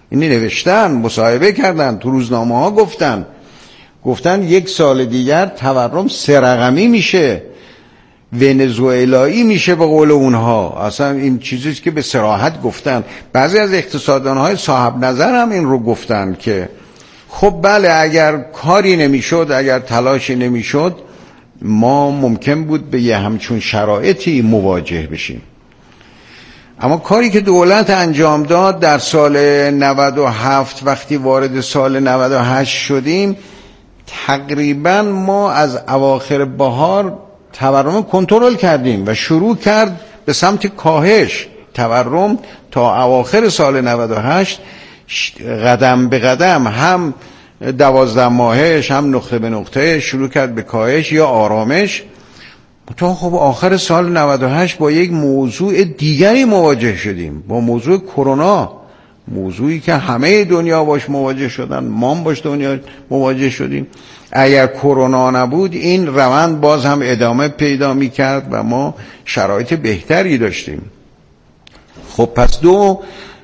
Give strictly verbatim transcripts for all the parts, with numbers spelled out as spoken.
اینی نوشتن، مصاحبه کردن، تو روزنامه ها گفتن گفتن یک سال دیگر تورم سه رقمی میشه، ونزوئلایی میشه به قول اونها. اصلا این چیزیست که به صراحت گفتن. بعضی از اقتصاددانهای صاحب نظر هم این رو گفتن که خب بله اگر کاری نمیشد، اگر تلاشی نمیشد، ما ممکن بود به یه همچون شرایطی مواجه بشیم. اما کاری که دولت انجام داد در سال نود و هفت وقتی وارد سال نود و هشت شدیم، تقریبا ما از اواخر بهار تورم کنترل کردیم و شروع کرد به سمت کاهش. تورم تا اواخر سال نود و هشت قدم به قدم هم دوازده ماهش هم نقطه به نقطه شروع کرد به کاهش یا آرامش، تا خب آخر سال نود و هشت با یک موضوع دیگری مواجه شدیم، با موضوع کرونا، موضوعی که همه دنیا باش مواجه شدن، ما هم باش دنیا مواجه شدیم. اگر کرونا نبود این روند باز هم ادامه پیدا می کرد و ما شرایط بهتری داشتیم. خب پس دو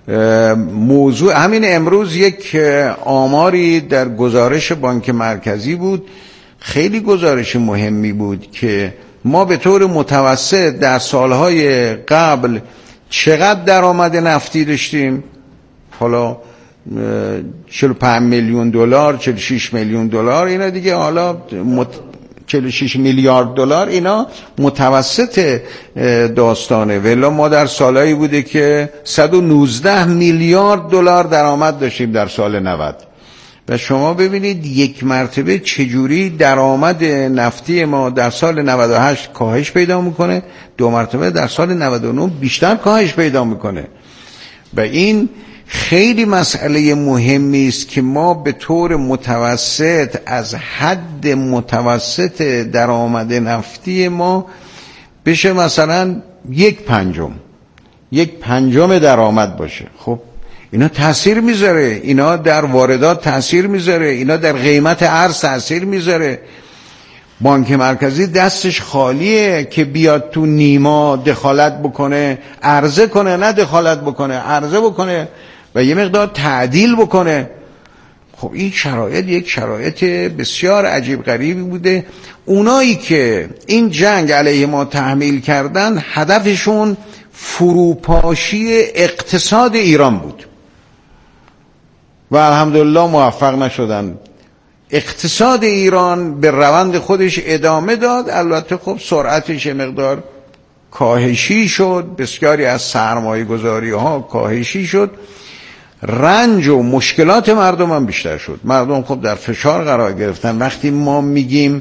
موضوع، همین امروز یک آماری در گزارش بانک مرکزی بود، خیلی گزارش مهمی بود که ما به طور متوسط در سالهای قبل چقدر درآمد نفتی داشتیم. حالا چهل و پنج میلیون دلار، چهل و شش میلیون دلار، اینا دیگه حالا مت... چهل و شش میلیارد دلار، اینا متوسط داستانه. ولی ما در سالهایی بوده که صد و نوزده میلیارد دلار درآمد داشتیم در سال نود. و شما ببینید یک مرتبه چجوری درآمد نفتی ما در سال نود و هشت کاهش پیدا میکنه، دو مرتبه در سال نود و نه بیشتر کاهش پیدا میکنه. و این خیلی مسئله مهمی است که ما به طور متوسط از حد متوسط درآمد نفتی ما بشه مثلا یک پنجم یک پنجم درآمد باشه. خب اینا تأثیر میذاره، اینا در واردات تأثیر میذاره، اینا در قیمت ارز تأثیر میذاره. بانک مرکزی دستش خالیه که بیاد تو نیما دخالت بکنه، عرضه کنه، نه دخالت بکنه، عرضه بکنه و یه مقدار تعدیل بکنه. خب این شرایط یک شرایط بسیار عجیب غریبی بوده. اونایی که این جنگ علیه ما تحمیل کردن هدفشون فروپاشی اقتصاد ایران بود و الحمدلله موفق نشدن. اقتصاد ایران به روند خودش ادامه داد، البته خب سرعتش مقدار کاهشی شد، بسیاری از سرمایه گذاری ها کاهشی شد، رنج و مشکلات مردم هم بیشتر شد. مردم خب در فشار قرار گرفتن. وقتی ما میگیم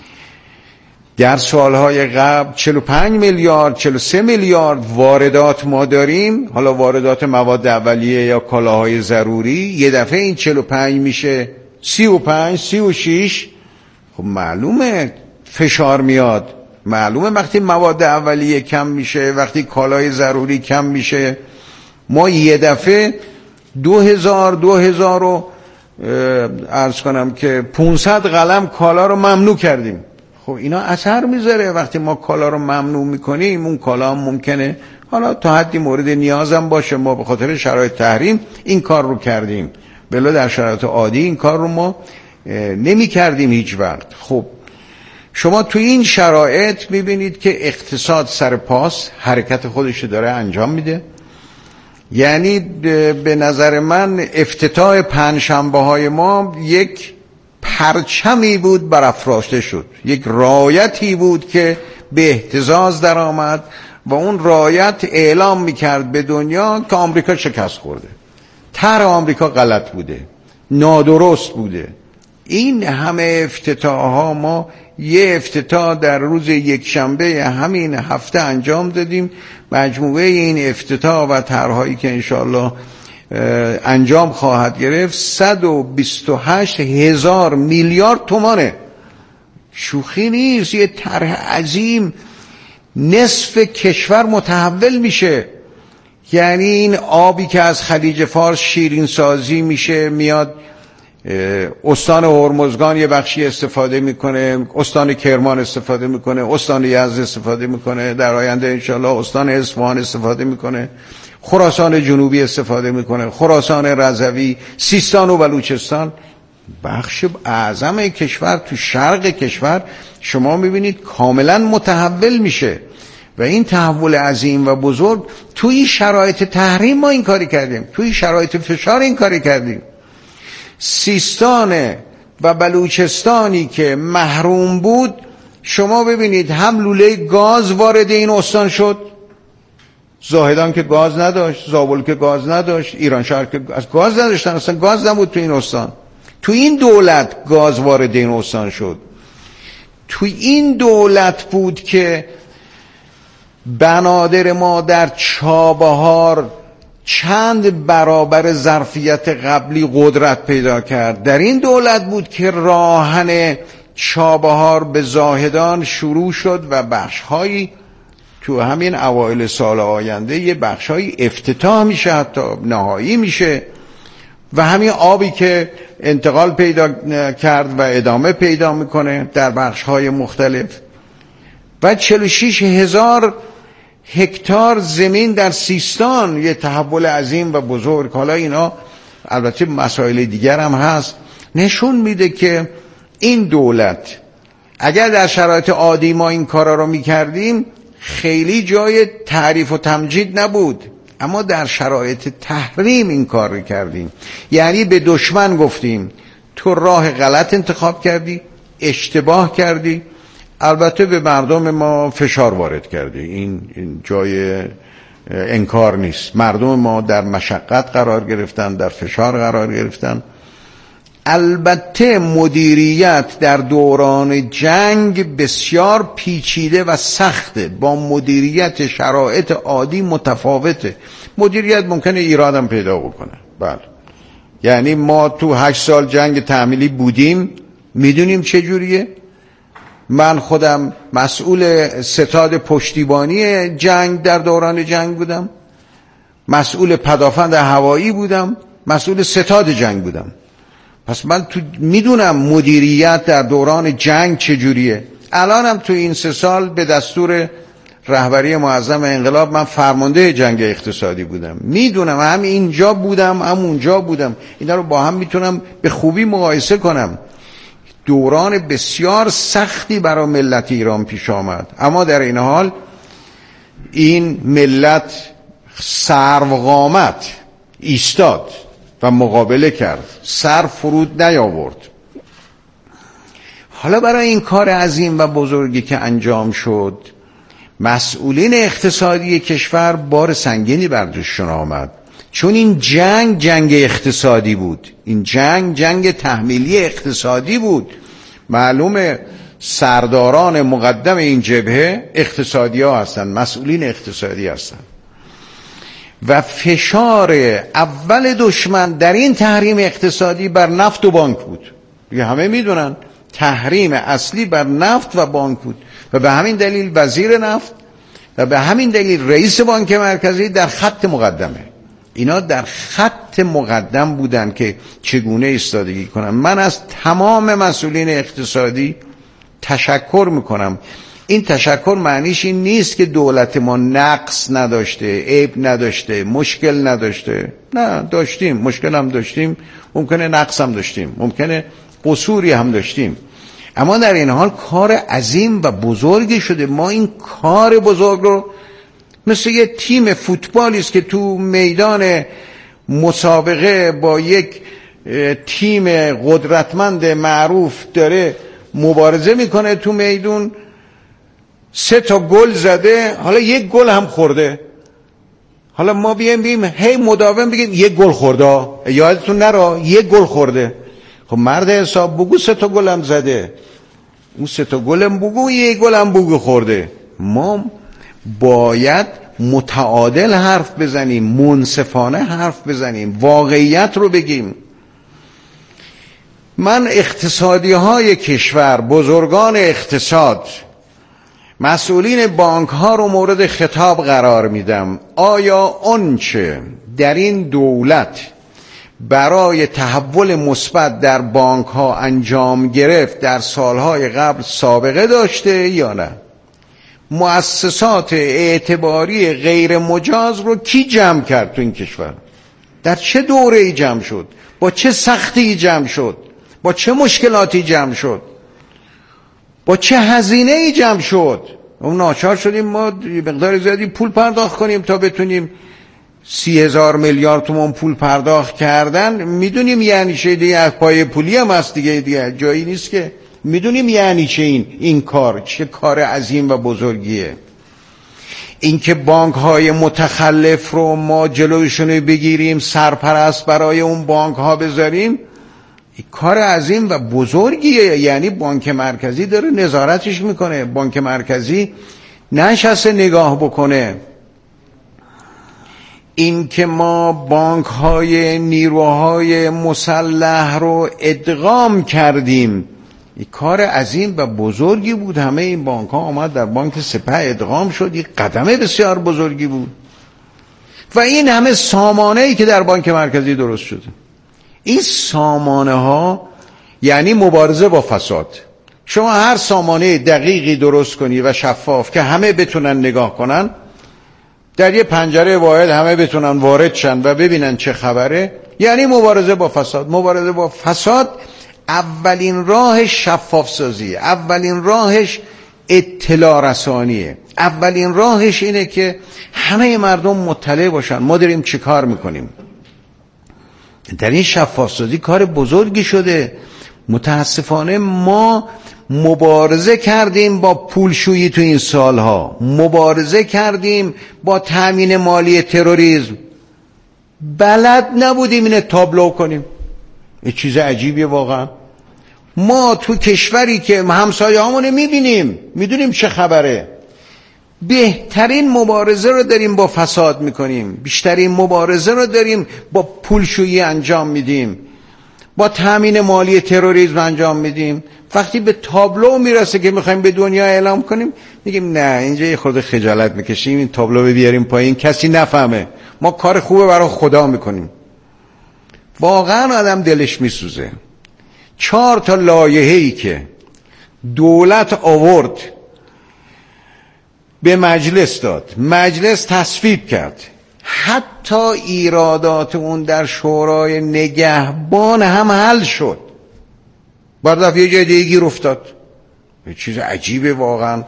در سالهای قبل چهل و پنج میلیارد چهل و سه میلیارد واردات ما داریم، حالا واردات مواد اولیه یا کالاهای ضروری، یه دفعه این چهل و پنج میشه سی و پنج سی و شش، خب معلومه فشار میاد. معلومه وقتی مواد اولیه کم میشه، وقتی کالای ضروری کم میشه، ما یه دفعه دو هزار دو هزار رو عرض کنم که پونصد قلم کالا رو ممنوع کردیم. خب اینا اثر میذاره. وقتی ما کالا رو ممنوع میکنیم، اون کالا هم ممکنه حالا تا حدی مورد نیازم باشه، ما به خاطر شرایط تحریم این کار رو کردیم، بلا در شرایط عادی این کار رو ما نمی کردیم هیچ وقت. خب شما تو این شرایط میبینید که اقتصاد سر پاس حرکت خودش داره انجام میده. یعنی به نظر من افتتاح پنجشنبه های ما یک پرچمی بود برافراشته شد، یک رایتی بود که به اهتزاز در آمد و اون رایت اعلام میکرد به دنیا که آمریکا شکست خورده، طرح آمریکا غلط بوده، نادرست بوده. این همه افتتاح ها ما یه افتتاح در روز یک شنبه همین هفته انجام دادیم. مجموعه این افتتاح و طرح‌هایی که انشاءالله انجام خواهد گرفت صد و بیست و هشت هزار میلیارد تومانه. شوخی نیست. یه طرح عظیم، نصف کشور متحول میشه. یعنی این آبی که از خلیج فارس شیرین سازی میشه میاد استان هرمزگان یه بخشی استفاده میکنه، استان کرمان استفاده میکنه، استان یزد استفاده میکنه، در آینده انشالله استان اصفهان استفاده میکنه. خراسان جنوبی استفاده میکنه، خراسان رضوی، سیستان و بلوچستان، بخش اعظم کشور تو شرق کشور شما میبینید کاملا متحول میشه و این تحول عظیم و بزرگ توی شرایط تحریم ما این کاری کردیم، توی شرایط فشار این کاری کردیم. سیستان و بلوچستانی که محروم بود شما ببینید هم لوله گاز وارد این استان شد، زاهدان که گاز نداشت، زابل که گاز نداشت، ایران شهر که از گاز نداشتن، اصلا گاز نبود تو این استان. تو این دولت گاز وارد این استان شد. تو این دولت بود که بنادر ما در چابهار چند برابر ظرفیت قبلی قدرت پیدا کرد. در این دولت بود که راهن چابهار به زاهدان شروع شد و بخش‌هایی تو همین اوایل سال آینده یه بخش‌هایی افتتاح میشه، حتی نهایی میشه و همین آبی که انتقال پیدا کرد و ادامه پیدا میکنه در بخش‌های مختلف و چهل و شش هزار هکتار زمین در سیستان، یه تحول عظیم و بزرگ. حالا اینا البته مسائل دیگر هم هست، نشون میده که این دولت اگر در شرایط عادی ما این کارا رو میکردیم خیلی جای تعریف و تمجید نبود، اما در شرایط تحریم این کار رو کردیم. یعنی به دشمن گفتیم تو راه غلط انتخاب کردی، اشتباه کردی. البته به مردم ما فشار وارد کردی، این, این جای انکار نیست. مردم ما در مشقت قرار گرفتن، در فشار قرار گرفتن. البته مدیریت در دوران جنگ بسیار پیچیده و سخته، با مدیریت شرایط عادی متفاوته. مدیریت ممکنه ایرادم پیدا بکنه، بله. یعنی ما تو هشت سال جنگ تحمیلی بودیم، میدونیم چجوریه. من خودم مسئول ستاد پشتیبانی جنگ در دوران جنگ بودم، مسئول پدافند هوایی بودم، مسئول ستاد جنگ بودم. پس من تو میدونم مدیریت در دوران جنگ چجوریه. الانم تو این سه سال به دستور رهبری معظم انقلاب من فرمانده جنگ اقتصادی بودم، میدونم، هم اینجا بودم هم اونجا بودم، اینا رو با هم میتونم به خوبی مقایسه کنم. دوران بسیار سختی برای ملت ایران پیش آمد، اما در این حال این ملت سروقامت ایستاد و مقابله کرد، سر فرود نیاورد. حالا برای این کار عظیم و بزرگی که انجام شد مسئولین اقتصادی کشور بار سنگینی بر دوششون آمد، چون این جنگ جنگ اقتصادی بود، این جنگ جنگ تحمیلی اقتصادی بود. معلومه سرداران مقدم این جبهه اقتصادی ها هستن، مسئولین اقتصادی هستن و فشار اول دشمن در این تحریم اقتصادی بر نفت و بانک بود. دیگه همه میدونن تحریم اصلی بر نفت و بانک بود و به همین دلیل وزیر نفت و به همین دلیل رئیس بانک مرکزی در خط مقدمه. اینا در خط مقدم بودن که چگونه ایستادگی کنن. من از تمام مسئولین اقتصادی تشکر میکنم. این تشکر معنیش این نیست که دولت ما نقص نداشته، عیب نداشته، مشکل نداشته. نه، داشتیم، مشکل هم داشتیم، ممکنه نقص هم داشتیم، ممکنه قصوری هم داشتیم، اما در این حال کار عظیم و بزرگی شده. ما این کار بزرگ رو مثل یه تیم فوتبالی است که تو میدان مسابقه با یک تیم قدرتمند معروف داره مبارزه میکنه تو میدون، سه تا گل زده، حالا یک گل هم خورده، حالا ما بیایم بیم هی مداوم بگیم یک گل خورده، یادتون نره یک گل خورده. خب مرد حساب بگو سه تا گل هم زده، اون سه تا گل هم بگو یک گل هم بگو خورده. ما باید متعادل حرف بزنیم، منصفانه حرف بزنیم، واقعیت رو بگیم. من اقتصادی های کشور، بزرگان اقتصاد، مسئولین بانک ها رو مورد خطاب قرار میدم. آیا آنچه در این دولت برای تحول مثبت در بانک ها انجام گرفت در سالهای قبل سابقه داشته یا نه؟ مؤسسات اعتباری غیر مجاز رو کی جمع کرد تو این کشور؟ در چه دوره‌ای جمع شد؟ با چه سختی جمع شد؟ با چه مشکلاتی جمع شد؟ با چه هزینه‌ای جمع شد؟ اون ناچار شدیم ما مقدار زیادی پول پرداخت کنیم تا بتونیم سی هزار میلیارد تومان پول پرداخت کردن. میدونیم یعنی چه دیگه، از پای پولی هم هست دیگه، دیگه جایی نیست که میدونیم یعنی چه این این کار چه کار عظیم و بزرگیه. اینکه بانک های متخلف رو ما جلوشون بگیریم، سرپرست برای اون بانک ها بذاریم، کار عظیم و بزرگیه. یعنی بانک مرکزی داره نظارتش میکنه، بانک مرکزی نشسته نگاه بکنه. این که ما بانک های نیروهای مسلح رو ادغام کردیم، این کار عظیم و بزرگی بود. همه این بانک ها آمد در بانک سپه ادغام شد، این قدم بسیار بزرگی بود. و این همه سامانه‌ای که در بانک مرکزی درست شده، این سامانه ها یعنی مبارزه با فساد. شما هر سامانه دقیقی درست کنی و شفاف که همه بتونن نگاه کنن، در یه پنجره واحد همه بتونن وارد شن و ببینن چه خبره، یعنی مبارزه با فساد. مبارزه با فساد اولین راهش شفاف سازیه، اولین راهش اطلاع رسانیه، اولین راهش اینه که همه مردم مطلع باشن ما داریم چی کار میکنیم. در این شفاف سازی کار بزرگی شده. متاسفانه ما مبارزه کردیم با پولشویی تو این سالها، مبارزه کردیم با تامین مالی تروریسم، بلد نبودیم اینه تابلو کنیم. یه چیز عجیبیه واقعا. ما تو کشوری که همسایه همونه میبینیم، میدونیم چه خبره، بهترین مبارزه رو داریم با فساد میکنیم، بیشترین مبارزه رو داریم با پولشویی انجام میدیم، با تامین مالی تروریسم انجام میدیم. وقتی به تابلو میرسه که میخوایم به دنیا اعلام کنیم، میگیم نه اینجا یه خورده خجالت میکشیم، این تابلو رو بیاریم پایین کسی نفهمه، ما کار خوبه برای خدا میکنیم. واقعا آدم دلش میسوزه. چهار تا لایحه‌ای که دولت آورد به مجلس داد، مجلس تصویب کرد، حتی ایرادات اون در شورای نگهبان هم حل شد، بعد رفت یه جای دیگه گیر افتاد. یه چیز عجیبه واقعا.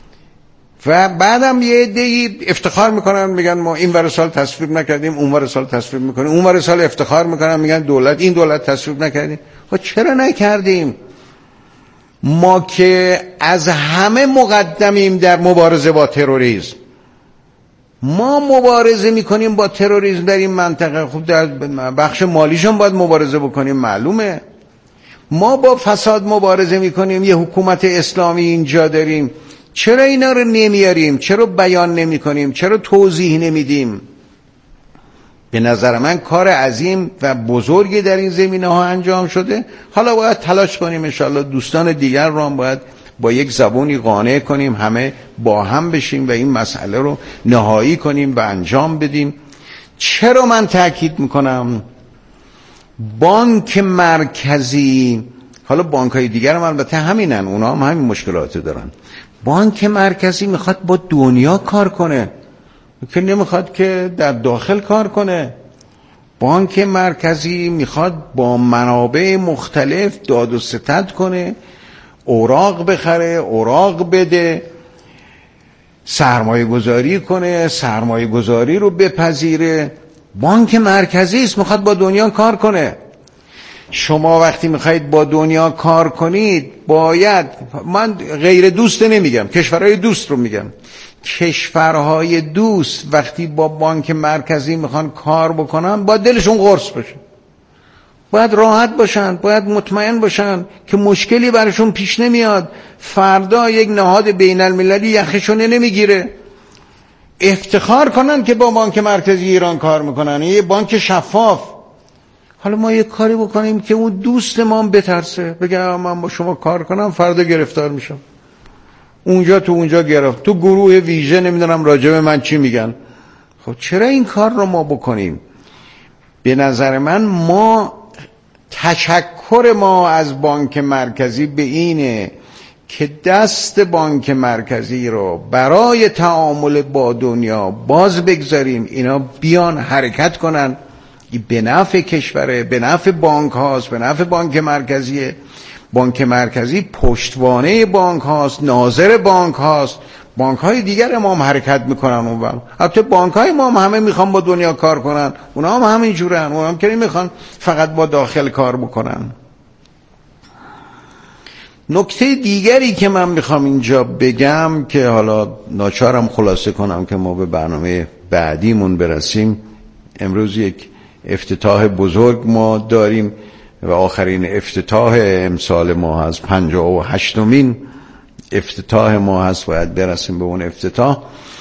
و بعدم یه عده‌ای افتخار میکنن میگن ما این ور سال تصویب نکردیم، اون ور سال تصویب میکنیم، اون ور سال افتخار میکنن میگن دولت این دولت تصویب نکردیم. خب چرا نکردیم؟ ما که از همه مقدمیم در مبارزه با تروریسم. ما مبارزه میکنیم با تروریسم در این منطقه، خب در بخش مالیشون باید مبارزه بکنیم، معلومه. ما با فساد مبارزه میکنیم، یه حکومت اسلامی اینجا داریم، چرا اینا رو نمیاریم؟ چرا بیان نمی کنیم؟ چرا توضیح نمیدیم؟ به نظر من کار عظیم و بزرگی در این زمینه ها انجام شده. حالا باید تلاش کنیم انشاءالله دوستان دیگر رو هم باید با یک زبونی قانع کنیم، همه با هم بشیم و این مسئله رو نهایی کنیم و انجام بدیم. چرا من تاکید میکنم بانک مرکزی، حالا بانک های دیگر هم البته همینن، اونا هم همین مشکلات دارن، بانک مرکزی میخواد با دنیا کار کنه که نمیخواد که در داخل کار کنه. بانک مرکزی میخواد با منابع مختلف داد و ستد کنه، اوراق بخره، اوراق بده، سرمایه گذاری کنه، سرمایه گذاری رو بپذیره. بانک مرکزی است، میخواد با دنیا کار کنه. شما وقتی میخواید با دنیا کار کنید باید، من غیر دوست نمیگم، کشورهای دوست رو میگم، کشورهای دوست وقتی با بانک مرکزی میخوان کار بکنن باید دلشون قرص باشه، باید راحت باشن، باید مطمئن باشن که مشکلی براشون پیش نمیاد، فردا یک نهاد بین المللی یخشونه نمیگیره، افتخار کنن که با بانک مرکزی ایران کار میکنن، یه بانک شفاف. حالا ما یه کاری بکنیم که اون دوست ما بترسه، بگه من با شما کار کنم فردا گرفتار میشم، اونجا تو اونجا گرفت، تو گروه ویژه نمیدونم راجع به من چی میگن. خب چرا این کار رو ما بکنیم؟ به نظر من ما تشکر ما از بانک مرکزی به اینه که دست بانک مرکزی رو برای تعامل با دنیا باز بگذاریم، اینا بیان حرکت کنن، به نفع کشوره، به نفع بانک هاست، به نفع بانک مرکزیه. بانک مرکزی پشتوانه بانک هاست، ناظر بانک هاست، بانک های دیگر ما هم حرکت میکنن اونور. حتی بانک های ما هم همه میخوان با دنیا کار کنن، اونا هم همین جورن، اونا هم که نمیخوان فقط با داخل کار بکنن. نکته دیگری که من میخوام اینجا بگم که حالا ناچارم خلاصه کنم که ما به برنامه بعدیمون برسیم، امروز یک افتتاح بزرگ ما داریم و آخرین افتتاح امسال ما هست، پنجاه و هشتمین افتتاح ما هست، باید برسیم به اون افتتاح.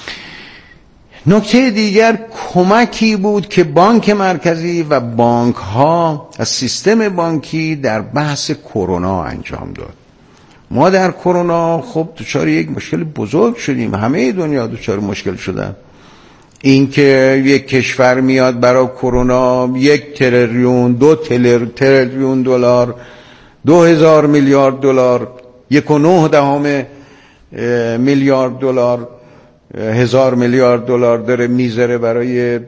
نکته دیگر کمکی بود که بانک مرکزی و بانک ها از سیستم بانکی در بحث کرونا انجام داد. ما در کرونا خب دچار یک مشکل بزرگ شدیم، همه دنیا دچار مشکل شدن. این که یک کشور میاد برای کرونا یک تریلیون دو تریلیون دلار دو هزار میلیارد دلار یک و نه دهم میلیارد دلار هزار میلیارد دلار داره میذاره برای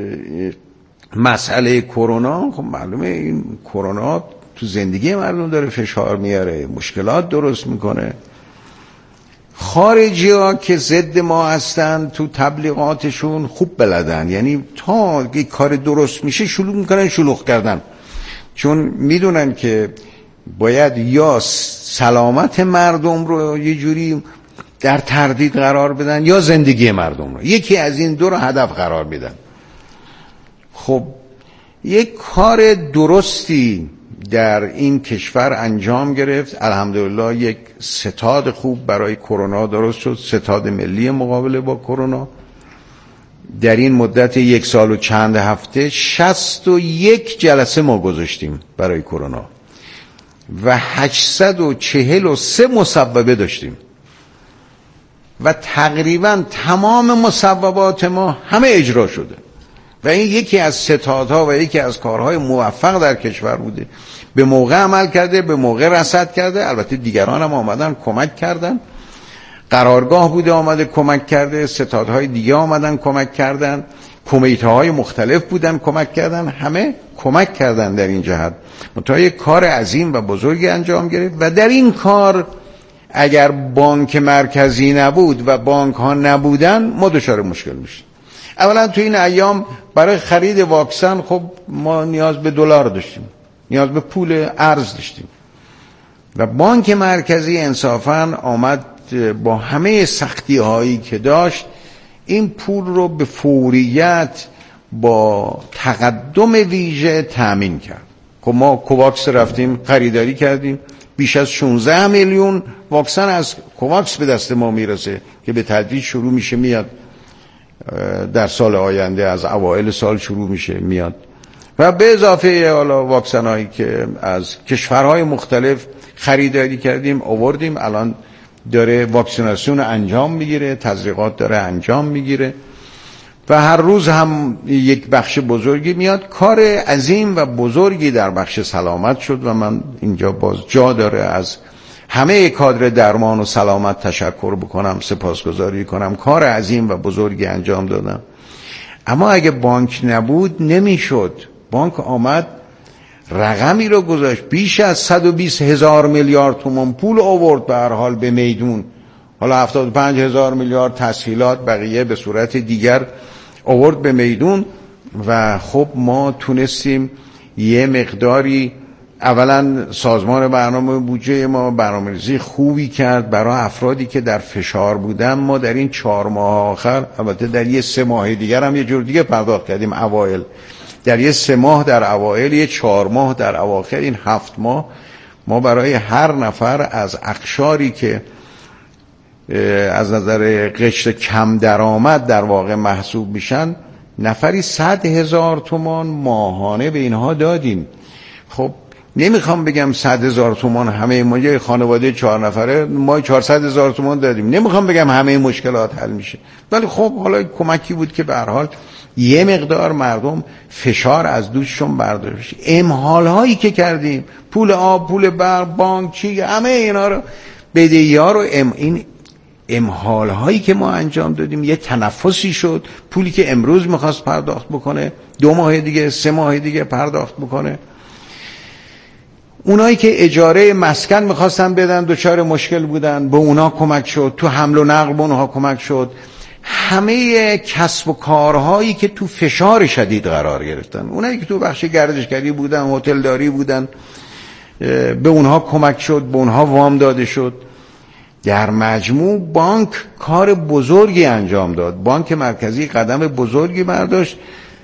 مسئله کرونا، خب معلومه این کرونا تو زندگی مردم داره فشار میاره، مشکلات درست میکنه. خارجی ها که ضد ما هستن تو تبلیغاتشون خوب بلدن، یعنی تا یک کار درست میشه شلوغ میکنن شلوغ کردن، چون میدونن که باید یا سلامت مردم رو یه جوری در تردید قرار بدن یا زندگی مردم رو، یکی از این دو رو هدف قرار بدن. خب یک کار درستی در این کشور انجام گرفت، الحمدلله یک ستاد خوب برای کرونا درست شد، ستاد ملی مقابله با کرونا. در این مدت یک سال و چند هفته شصت و یک جلسه ما گذاشتیم برای کرونا و هشتصد و چهل و سه مصوبه داشتیم و تقریبا تمام مصوبات ما همه اجرا شده و این یکی از ستادها و یکی از کارهای موفق در کشور بوده. به موقع عمل کرده، به موقع رصد کرده. البته دیگران هم آمدن کمک کردن، قرارگاه بوده آمده کمک کرده، ستادهای دیگه آمدن کمک کردن، کمیته های مختلف بودن کمک کردن، همه کمک کردن در این جهت. منتها یک کار عظیم و بزرگی انجام گرفت و در این کار اگر بانک مرکزی نبود و بانک ها نبودن ما دچار مشکل میشیم. اولا تو این ایام برای خرید واکسن خب ما نیاز به دلار داشتیم، نیاز به پول ارز داشتیم و بانک مرکزی انصافاً آمد با همه سختی هایی که داشت این پول رو به فوریت با تقدم ویژه تأمین کرد. خب ما کوواکس رفتیم خریداری کردیم، بیش از شانزده میلیون واکسن از کوواکس به دست ما میرسه که به تدریج شروع میشه میاد، در سال آینده از اوایل سال شروع میشه میاد و به اضافه حالا واکسن هایی که از کشورهای مختلف خریداری کردیم آوردیم، الان داره واکسیناسیون انجام میگیره، تزریقات داره انجام میگیره و هر روز هم یک بخش بزرگی میاد. کار عظیم و بزرگی در بخش سلامت شد و من اینجا باز جا داره از همه کادر درمان و سلامت تشکر بکنم، سپاسگزاری کنم، کار عظیم و بزرگی انجام دادم. اما اگه بانک نبود نمیشد. بانک آمد رقمی رو گذاشت، بیش از صد و بیست هزار میلیارد تومان پول آورد به هر حال به میدون، حالا هفتاد و پنج هزار میلیارد تسهیلات، بقیه به صورت دیگر آورد به میدون و خب ما تونستیم یه مقداری، اولا سازمان برنامه بودجه ما برنامه‌ریزی خوبی کرد برای افرادی که در فشار بودن. ما در این چهار ماه آخر، البته در یه سه ماه دیگر هم یه جور دیگه پرداخت کردیم، اوایل در یه سه ماه در اوایل، یه چهار ماه در اواخر، این هفت ماه ما برای هر نفر از اقشاری که از نظر قشر کم درآمد در واقع محسوب میشن نفری صد هزار تومان ماهانه به اینها دادیم. خب نمیخوام بگم صد هزار تومان همه ما، یه خانواده چهار نفره ما چهارصد هزار تومان دادیم، نمیخوام بگم همه مشکلات حل میشه، ولی خب حالا کمکی بود که به هر حال یه مقدار مردم فشار از دوششون برداشت بشه. امهال هایی که کردیم، پول آب، پول برق، بانک، چی، همه اینا رو بدهی ها رو ام این امهال هایی که ما انجام دادیم یه تنفسی شد. پولی که امروز میخواست پرداخت بکنه دو ماه دیگه سه ماه دیگه پرداخت بکنه. اونایی که اجاره مسکن میخواستن بدن دچار مشکل بودن، به اونا کمک شد. تو حمل و نقل به اونها کمک شد. همه کسب و کارهایی که تو فشار شدید قرار گرفتن، اونایی که تو بخش گردشگری بودن، هتلداری بودن، به اونها کمک شد، به اونها وام داده شد. در مجموع بانک کار بزرگی انجام داد. بانک مرکزی قدم بزرگی برداشت.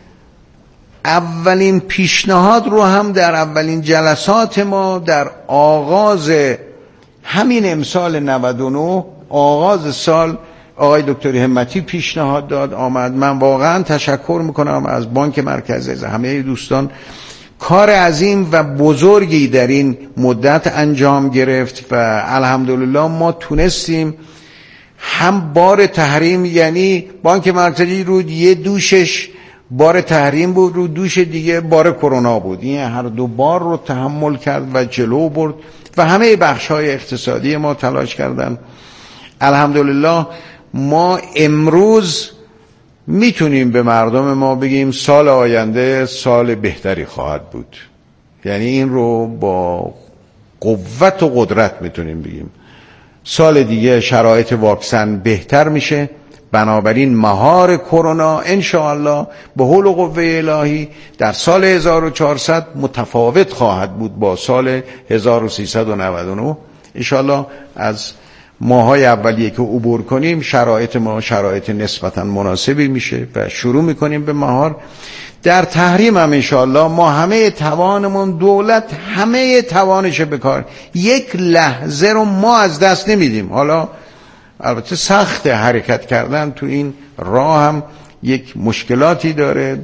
اولین پیشنهاد رو هم در اولین جلسات ما در آغاز همین امسال نود و نه، آغاز سال، آقای دکتر همتی پیشنهاد داد، آمد. من واقعا تشکر میکنم از بانک مرکزی، از همه دوستان. کار عظیم و بزرگی در این مدت انجام گرفت و الحمدلله ما تونستیم هم بار تحریم، یعنی بانک مرکزی رو یه دوشش بار تحریم بود، رو دوش دیگه بار کرونا بود، این هر دو بار رو تحمل کرد و جلو برد و همه بخش‌های اقتصادی ما تلاش کردن. الحمدلله ما امروز میتونیم به مردم ما بگیم سال آینده سال بهتری خواهد بود. یعنی این رو با قوت و قدرت میتونیم بگیم. سال دیگه شرایط واکسن بهتر میشه، بنابراین مهار کرونا انشاءالله به حول و قوه الهی در سال هزار و چهارصد متفاوت خواهد بود با سال هزار و سیصد و نود و نه. انشاءالله از ماهای اولیه که عبور کنیم شرایط ما شرایط نسبتا مناسبی میشه و شروع میکنیم به مهار. در تحریم هم انشاءالله ما همه توانمون، دولت همه توانش به کار، یک لحظه رو ما از دست نمیدیم. حالا البته سخت حرکت کردن تو این راه هم یک مشکلاتی داره،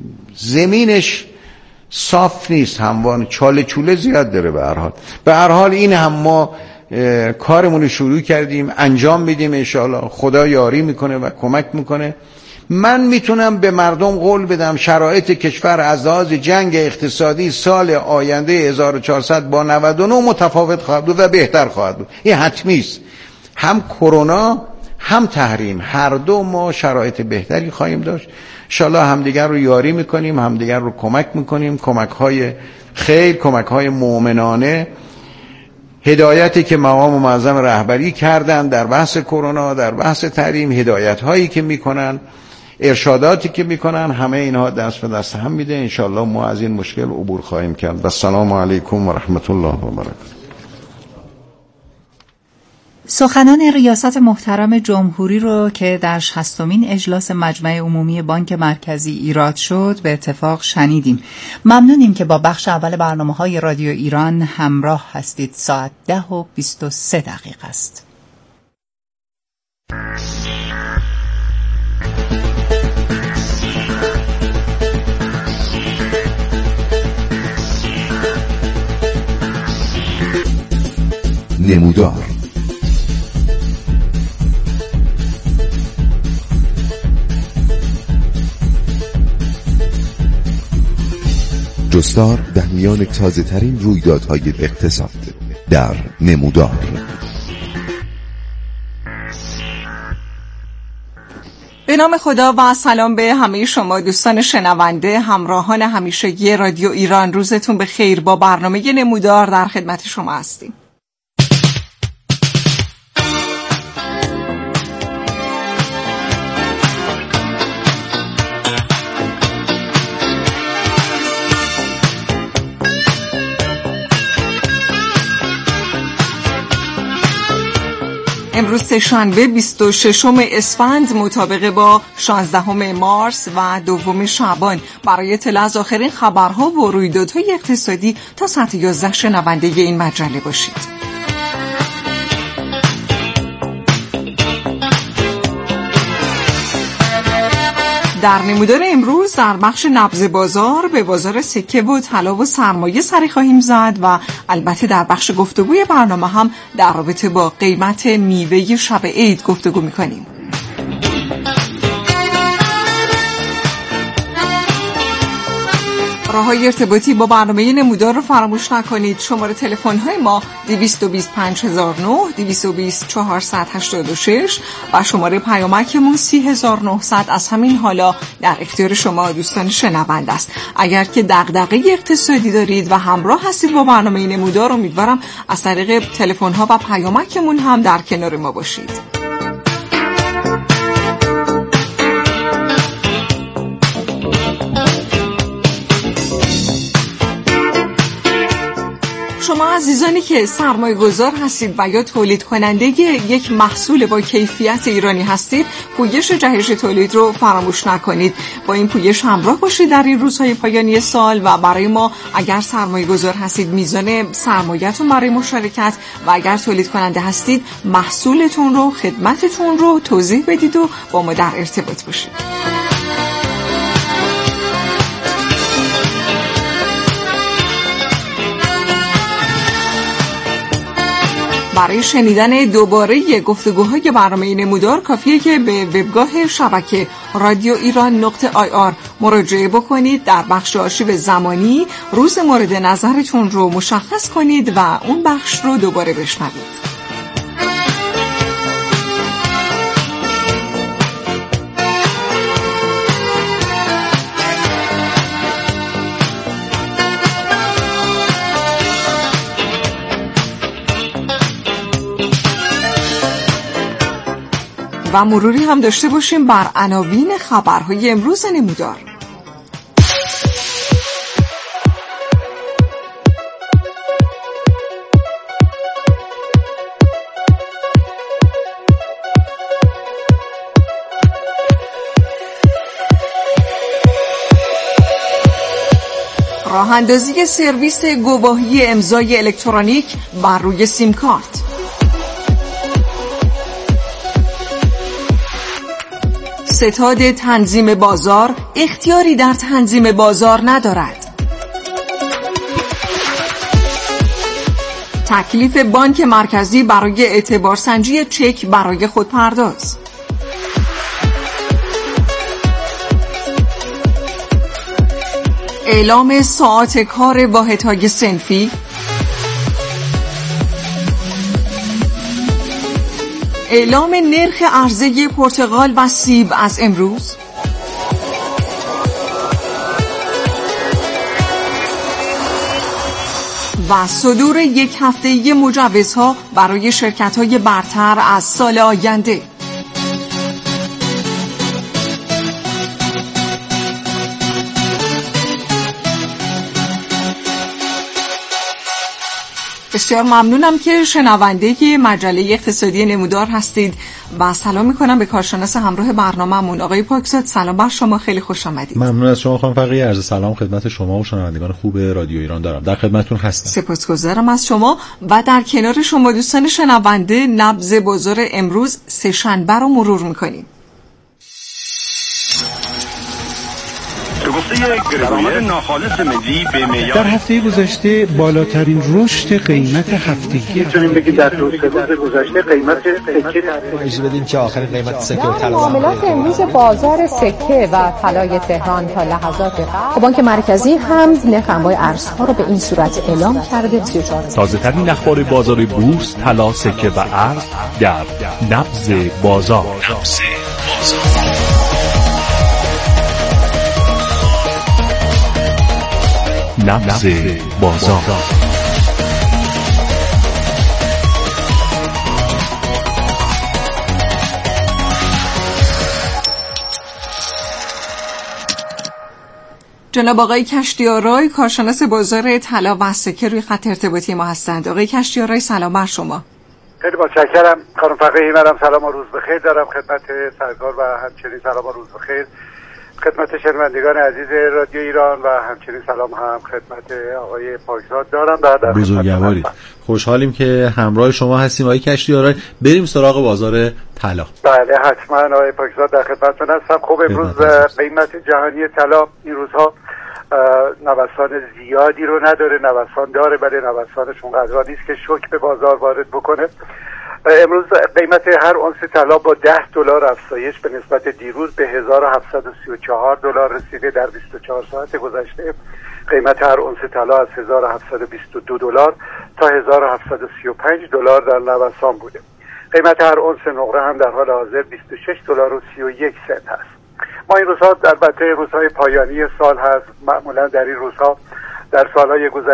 زمینش صاف نیست، هموار چاله چوله زیاد داره. به هر حال به هر حال این هم ما کارمون رو شروع کردیم، انجام میدیم. انشاءالله خدا یاری میکنه و کمک میکنه. من میتونم به مردم قول بدم شرایط کشور از لحاظ جنگ اقتصادی سال آینده هزار و چهارصد با نود و نه متفاوت خواهد بود و بهتر خواهد بود. این حتمی است. هم کرونا هم تحریم، هر دو ما شرایط بهتری خواهیم داشت. انشاءالله همدیگر رو یاری میکنیم، همدیگر رو کمک میکنیم، کمک های خیر، کمک های مؤمنانه. هدایتی که مقام معظم رهبری کردن در بحث کرونا، در بحث تحریم، هدایت هایی که میکنن، ارشاداتی که میکنن، همه اینها دست به دست هم میده. انشاءالله ما از این مشکل عبور خواهیم کرد. و السلام علیکم و رحمت الله و برکاته. سخنان ریاست محترم جمهوری رو که در شصتمین اجلاس مجمع عمومی بانک مرکزی ایراد شد به اتفاق شنیدیم. ممنونیم که با بخش اول برنامه‌های رادیو ایران همراه هستید. ساعت ده و بیست و سه دقیقه است. نمودار جستار در میان تازه ترین رویدادهای اقتصاد در نمودار. به نام خدا و سلام به همه شما دوستان شنونده، همراهان همیشگی رادیو ایران. روزتون به خیر. با برنامه نمودار در خدمت شما هستیم. امروز سه‌شنبه بیست و ششم اسفند مطابق با شانزدهم مارس و دوم شعبان. برای اطلاع از آخرین خبرها و رویدادهای اقتصادی تا ساعت یازده شنونده این مجله باشید. در نمودار امروز در بخش نبض بازار به بازار سکه و طلا و سرمایه سری خواهیم زد و البته در بخش گفتگوی برنامه هم در رابطه با قیمت میوه شب عید گفتگو می‌کنیم. راههای ارتباطی با برنامه نمودار رو فراموش نکنید. شماره تلفن های ما دویست و بیست و پنج هزار و نه، دویست و بیست چهارصد و هشتاد و شش و شماره پیامکمون سی هزار و نهصد از همین حالا در اختیار شما دوستان شنونده است. اگر که دغدغه اقتصادی دارید و همراه هستید با برنامه نمودار، امیدوارم از طریق تلفن ها و پیامکمون هم در کنار ما باشید. شما عزیزانی که سرمایه گذار هستید و یا تولید کننده یک محصول با کیفیت ایرانی هستید، پویش جهش تولید رو فراموش نکنید. با این پویش همراه باشید در این روزهای پایانی سال و برای ما اگر سرمایه گذار هستید میزان سرمایه‌تون برای مشارکت و اگر تولید کننده هستید محصولتون رو، خدمتتون رو توضیح بدید و با ما در ارتباط باشید. برای شنیدن دوباره گفتگوهای برنامه نمودار کافیه که به وبگاه شبکه رادیو ایران نقطه آی آر مراجعه بکنید. در بخش آرشیو زمانی روز مورد نظرتون رو مشخص کنید و اون بخش رو دوباره بشنوید. و مروری هم داشته باشیم بر عناوین خبرهای امروز نمودار. راه اندازی سرویس گواهی امضای الکترونیک بر روی سیم کارت. ستاد تنظیم بازار اختیاری در تنظیم بازار ندارد. تکلیف بانک مرکزی برای اعتبارسنجی چک برای خودپرداز. اعلام ساعات کار واحدهای صنفی. اعلام نرخ عرضه پرتقال و سیب از امروز. و صدور یک هفته‌ای مجوزها برای شرکت‌های برتر از سال آینده. بسیار ممنونم که شنونده مجله اقتصادی نمودار هستید و سلام میکنم به کارشناس همراه برنامه‌مون آقای پاکزاد. سلام بر شما، خیلی خوش آمدید. ممنون از شما خانم فقیه. عرض سلام خدمت شما و شنوندگان خوب رادیو ایران دارم. در خدمتتون هستم. سپاسگزارم از شما و در کنار شما دوستان شنونده نبض بازار امروز سه شنبه رو مرور میکنیم. در هفته گذشته بالاترین رشد قیمت هفتگی میتونیم بگیم در دو سه روز گذشته قیمت سکه اجازه بدیم که آخرین قیمت سکه و طلا معاملات امروز بازار سکه و طلای تهران تا لحظات قبل بانک مرکزی هم نرخ انواع ارزها رو به این صورت اعلام کرده. سی و چهار تازه‌ترین اخبار بازار بورس، طلا، سکه و ارز در نبض بازار. نبض بازار. نبض بازار. جناب آقای کشتیارای کارشناس بازار طلا و سکه روی خط ارتباطی ما هستند. آقای کشتیارای سلام بر شما. خیلی متشکرم خانم فقیهی. منم سلام و روز بخیر دارم خدمت سرکار و همچنین سلام و روز بخیر خدمت شنوندگان عزیز رادیو ایران و همچنین سلام هم خدمت آقای پاکزاد دارم. در بزرگوارید. خوشحالیم که همراه شما هستیم آقای کشتیارای. بریم سراغ بازار طلا. بله حتما آقای پاکزاد در خدمتتون هستم. خب امروز قیمت جهانی طلا این روزها نوسان زیادی رو نداره، نوسان داره ولی نوسانش اونقدر نیست که شوک به بازار وارد بکنه. امروز قیمت هر اونس طلا با ده دلار افزایش به نسبت دیروز به هزار و هفتصد و سی و چهار دلار رسیده در بیست و چهار ساعت گذشته. قیمت هر اونس طلا از هزار و هفتصد و بیست و دو دلار تا هزار و هفتصد و سی و پنج دلار در نوسان بوده. قیمت هر اونس نقره هم در حال حاضر بیست و شش دلار و سی و یک سنت هست. ما این روزها البته روزهای پایانی سال هست، معمولا در این روزها در سالهای گذشته